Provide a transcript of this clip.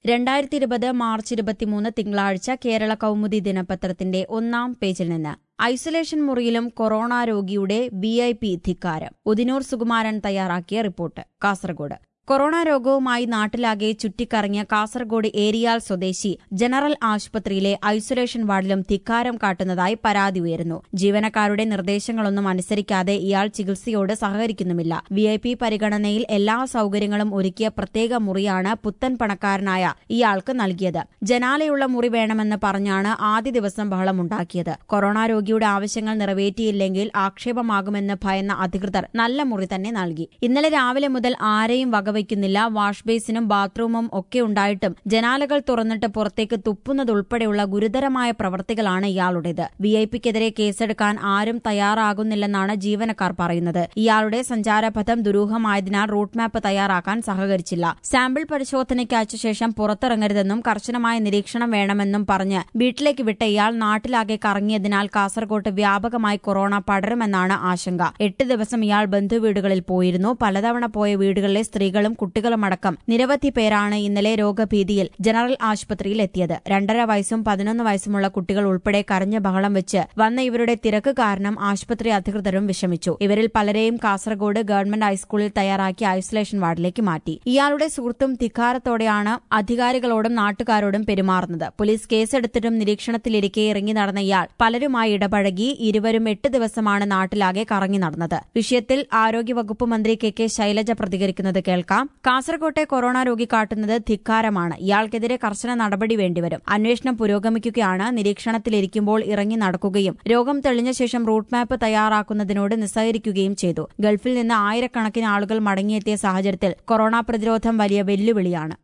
2020 March 23 തിങ്കളാഴ്ച കേരള കൗമുദി ദിനപത്രത്തിന്റെ ഒന്നാം പേജിൽ നിന്ന് ഐസൊലേഷൻ മുറിയിലും കൊറോണ രോഗിയുടെ VIP ധിക്കാരം. ഉദിനൂർ സുകുമാരൻ തയ്യാറാക്കിയ റിപ്പോർട്ട്. കാസർഗോഡ് കൊറോണ രോഗവുമായി നാട്ടിലാകെ ചുറ്റിക്കറങ്ങിയ കാസർഗോഡ് ഏരിയാൽ സ്വദേശി ജനറൽ ആശുപത്രിയിലെ ഐസൊലേഷൻ വാർഡിലും ധിക്കാരം കാട്ടുന്നതായി പരാതി ഉയരുന്നു. ജീവനക്കാരുടെ നിർദ്ദേശങ്ങളൊന്നും അനുസരിക്കാതെ ഇയാൾ ചികിത്സയോട് സഹകരിക്കുന്നുമില്ല. VIP പരിഗണനയിൽ എല്ലാ സൌകര്യങ്ങളും ഒരുക്കിയ പ്രത്യേക മുറിയാണ് പുത്തൻ പണക്കാരനായ ഇയാൾക്ക് നൽകിയത്. ജനാലയുള്ള മുറി വേണമെന്ന് പറഞ്ഞാണ് ആദ്യ ദിവസം ബഹളമുണ്ടാക്കിയത്. കൊറോണ രോഗിയുടെ ആവശ്യങ്ങൾ നിറവേറ്റിയില്ലെങ്കിൽ ആക്ഷേപമാകുമെന്ന് ഭയന്ന അധികൃതർ നല്ല മുറി തന്നെ നൽകി. ഇന്നലെ രാവിലെ മുതൽ ആരെയും വയ്ക്കുന്നില്ല. വാഷ് ബേസിനും ബാത്റൂമും ഒക്കെ ഉണ്ടായിട്ടും ജനാലകൾ തുറന്നിട്ട് പുറത്തേക്ക് തുപ്പുന്നതുൾപ്പെടെയുള്ള ഗുരുതരമായ പ്രവർത്തികളാണ് ഇയാളുടേത്. VIPക്കെതിരെ കേസെടുക്കാൻ ആരും തയ്യാറാകുന്നില്ലെന്നാണ് ജീവനക്കാർ പറയുന്നത്. ഇയാളുടെ സഞ്ചാരപഥം ദുരൂഹമായതിനാൽ റൂട്ട് മാപ്പ് തയ്യാറാക്കാൻ സഹകരിച്ചില്ല. സാമ്പിൾ പരിശോധനയ്ക്ക് അയച്ച ശേഷം പുറത്തിറങ്ങരുതെന്നും കർശനമായ നിരീക്ഷണം വേണമെന്നും പറഞ്ഞ് വീട്ടിലേക്ക് വിട്ട ഇയാൾ നാട്ടിലാകെ കറങ്ങിയതിനാൽ കാസർകോട്ട് വ്യാപകമായി കൊറോണ പടരുമെന്നാണ് ആശങ്ക. 8 ദിവസം ഇയാൾ ബന്ധുവീടുകളിൽ പോയിരുന്നു. പലതവണ പോയ വീടുകളിലെ സ്ത്രീകളും കുട്ടികളുമടക്കം നിരവധി പേരാണ് ഇന്നലെ രോഗഭീതിയിൽ ജനറൽ ആശുപത്രിയിൽ എത്തിയത്. 2.5 വയസ്സും 11 വയസ്സുമുള്ള കുട്ടികൾ ഉൾപ്പെടെ കരഞ്ഞ ബഹളം വെച്ച് വന്ന ഇവരുടെ തിരക്ക് കാരണം ആശുപത്രി അധികൃതരും വിഷമിച്ചു. ഇവരിൽ പലരെയും കാസർഗോഡ് ഗവൺമെന്റ് ഹൈസ്കൂളിൽ തയ്യാറാക്കിയ ഐസൊലേഷൻ വാർഡിലേക്ക് മാറ്റി. ഇയാളുടെ സുഹൃത്തും ധിക്കാരത്തോടെയാണ് അധികാരികളോടും നാട്ടുകാരോടും പെരുമാറുന്നത്. പോലീസ് കേസെടുത്തിട്ടും നിരീക്ഷണത്തിലിരിക്കെ ഇറങ്ങി നടന്ന ഇയാൾ പലരുമായി ഇടപഴകി. ഇരുവരും 8 ദിവസമാണ് നാട്ടിലാകെ കറങ്ങി നടന്നത്. വിഷയത്തിൽ ആരോഗ്യവകുപ്പ് മന്ത്രി KK ശൈലജ പ്രതികരിക്കുന്നത് കേൾക്കാം. കാസർകോട്ടെ കൊറോണ രോഗി കാട്ടുന്നത് ധിക്കാരമാണ്. ഇയാൾക്കെതിരെ കർശന നടപടി വേണ്ടിവരും. അന്വേഷണം പുരോഗമിക്കുകയാണ്. നിരീക്ഷണത്തിലിരിക്കുമ്പോൾ ഇറങ്ങി നടക്കുകയും രോഗം തെളിഞ്ഞ ശേഷം റൂട്ട് മാപ്പ് തയ്യാറാക്കുന്നതിനോട് നിസ്സഹരിക്കുകയും ചെയ്തു. ഗൾഫിൽ നിന്ന് ആയിരക്കണക്കിന് ആളുകൾ മടങ്ങിയെത്തിയ സാഹചര്യത്തിൽ കൊറോണ പ്രതിരോധം വലിയ വെല്ലുവിളിയാണ്.